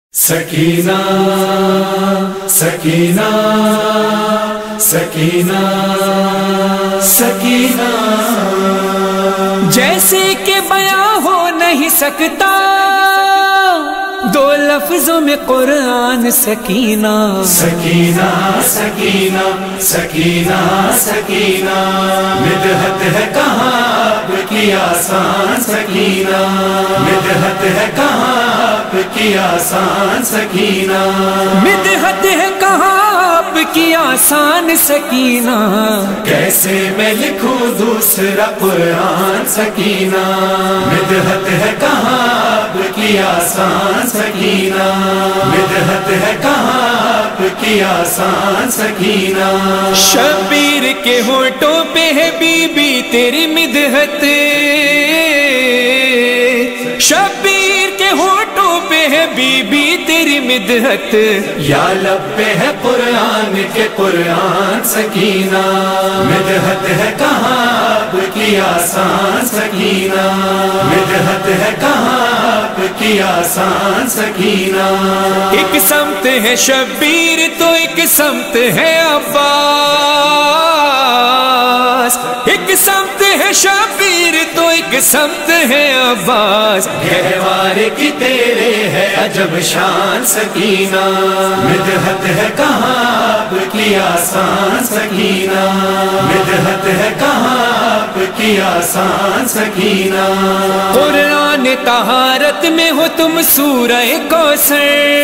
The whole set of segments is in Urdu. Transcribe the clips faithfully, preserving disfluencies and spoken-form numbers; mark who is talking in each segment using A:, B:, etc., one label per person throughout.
A: سکینہ سکینہ سکینہ سکینہ
B: جیسے کہ بیاں ہو نہیں سکتا دو لفظوں میں قرآن سکینہ
A: سکینہ سکینہ سکینہ سکینہ مدحت ہے کہاں آپ کی آسان سکینہ مدحت ہے کہاں آپ کی آسان سکینہ
B: مدحت ہے کہاں آپ کی آسان سکینہ
A: کیسے میں لکھوں دوسرا قرآن سکینہ مدحت ہے کہاں آپ کی آسان سکینہ مدحت ہے کہاں آپ کی آسان سکینہ
B: شبیر کے ہونٹوں پہ ہے بی بی تیری مدحت شبیر کے ہونٹوں پہ ہے بی بی تیری مدحت
A: یا لب پہ ہے قرآن کے قرآن سکینہ مدحت ہے کہاں آپ کی آسان سکینہ مدحت ہے کہاں آپ کی آسان سکینہ
B: ایک سمت ہے شبیر تو ایک سمت ہے عباس ایک سمت ہے شبیر تو ایک سمت ہے عباس
A: گہوار کی تیرے ہے عجب شان سکینہ مدحت ہے کہاں آپ کی آسان سکینہ مدحت ہے کہاں آپ کی آسان سکینہ
B: قرآن طہارت میں ہو تم سورہ کوثر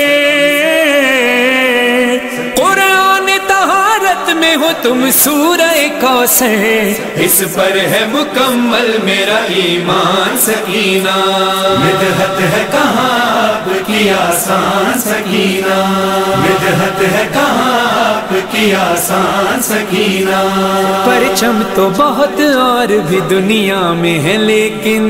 B: قرآن طہارت میں ہو تم سورہ کوثر
A: اس پر ہے مکمل میرا ایمان سکینہ مدحت ہے کہاں آپ کی آسان سکینہ مدحت ہے کہاں آپ کی آسان سکینہ
B: پرچم تو بہت اور بھی دنیا میں ہے لیکن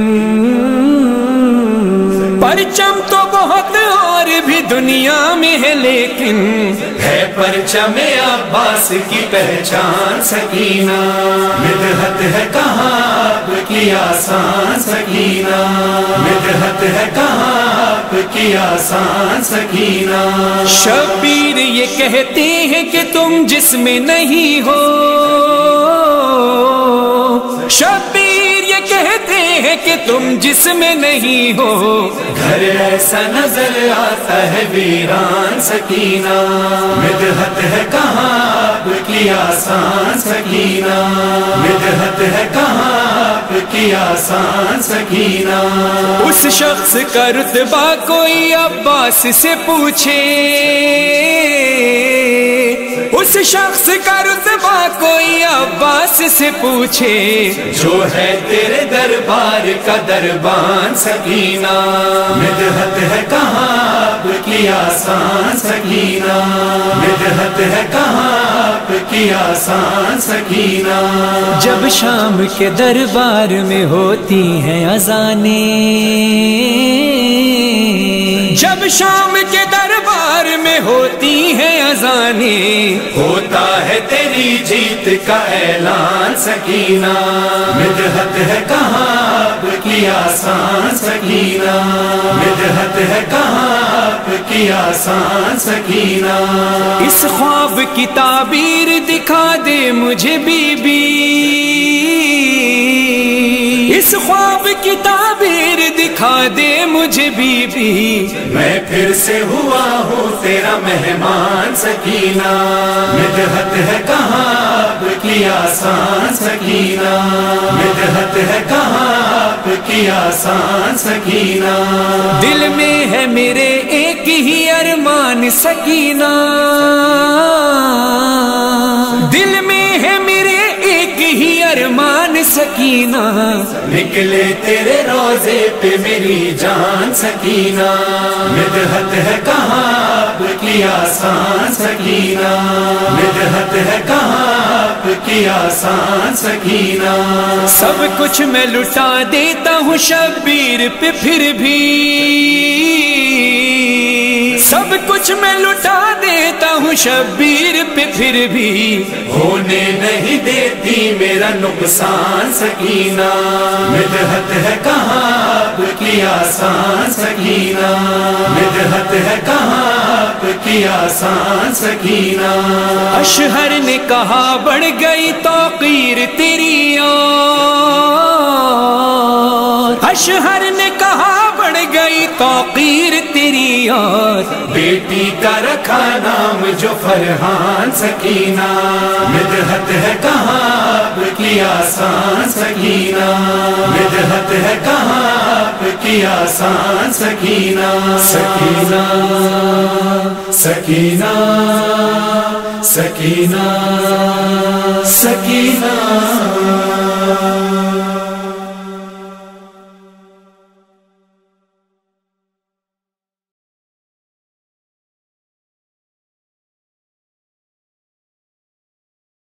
B: پرچم تو بہت اور بھی دنیا میں ہے لیکن
A: ہے پرچم عباس کی پہچان سکینہ مدحت ہے کہاں آپ کی آسان سکینہ مدحت ہے کہاں آپ کی آسان سکینہ
B: شبیر یہ کہتے ہیں کہ تم جس میں نہیں ہو شبیر یہ کہتے ہیں کہ تم جس میں نہیں ہو
A: گھر ایسا نظر آتا ہے ویران سکینہ مدحت ہے کہاں آپ کی آسان سکینہ مدحت ہے کہاں آپ کی آسان سکینہ
B: اس شخص کا رتبہ کوئی عباس سے پوچھے اس شخص کا رتبہ کوئی عباس سے پوچھے
A: جو ہے تیرے دربار کا دربان سکینہ مدحت ہے کہاں آپ کی آسان سکینہ مدحت ہے کہاں آپ کی آسان سکینہ
B: جب شام کے دربار میں ہوتی ہیں اذانیں جب شام کے دربار میں ہوتی ہیں اذانیں
A: ہوتا ہے تیری جیت کا اعلان سکینہ مدحت ہے کہاں آپ کی آسان سکینہ مدحت ہے کہاں آپ کی آسان سکینہ
B: اس خواب کی تعبیر دکھا دے مجھے بی بی اس خواب کی تعبیر دکھا دے مجھے بی بی
A: میں پھر سے ہوا ہوں تیرا مہمان سکینہ مدحت ہے کہاں آپ کی آسان سکینہ مدحت ہے کہاں آپ کی آسان سکینہ
B: دل میں ہے میرے ایک ہی ارمان سکینہ دل میں ہے میرے ایک ہی ارمان سکینہ
A: نکلے تیرے روزے پہ میری جان سکینہ مدحت ہے کہاں آپ کی آسان سکینہ مدحت ہے کہاں آپ کی آسان سکینہ
B: سب کچھ میں لٹا دیتا ہوں شبیر پہ پھر بھی سب کچھ میں لٹا دیتا ہوں شبیر پہ پھر بھی
A: ہونے نہیں دیتی میرا نقصان سکینہ مدحت ہے کہاں آپ کی آسان سکینہ، مدحت ہے کہاں آپ کی آسان سکینہ۔
B: اشہر نے کہا بڑھ گئی توقیر تیری اور، اشہر نے کہا بڑھ گئی توقیر تیری اور،
A: بیٹی کا رکھا نام جو فرحان سکینہ، مدحت ہے کہاں آپ کی آسان سکینہ، مدحت ہے کہاں آپ کی آسان سکینہ۔ سکینہ سکینہ سکینہ سکینہ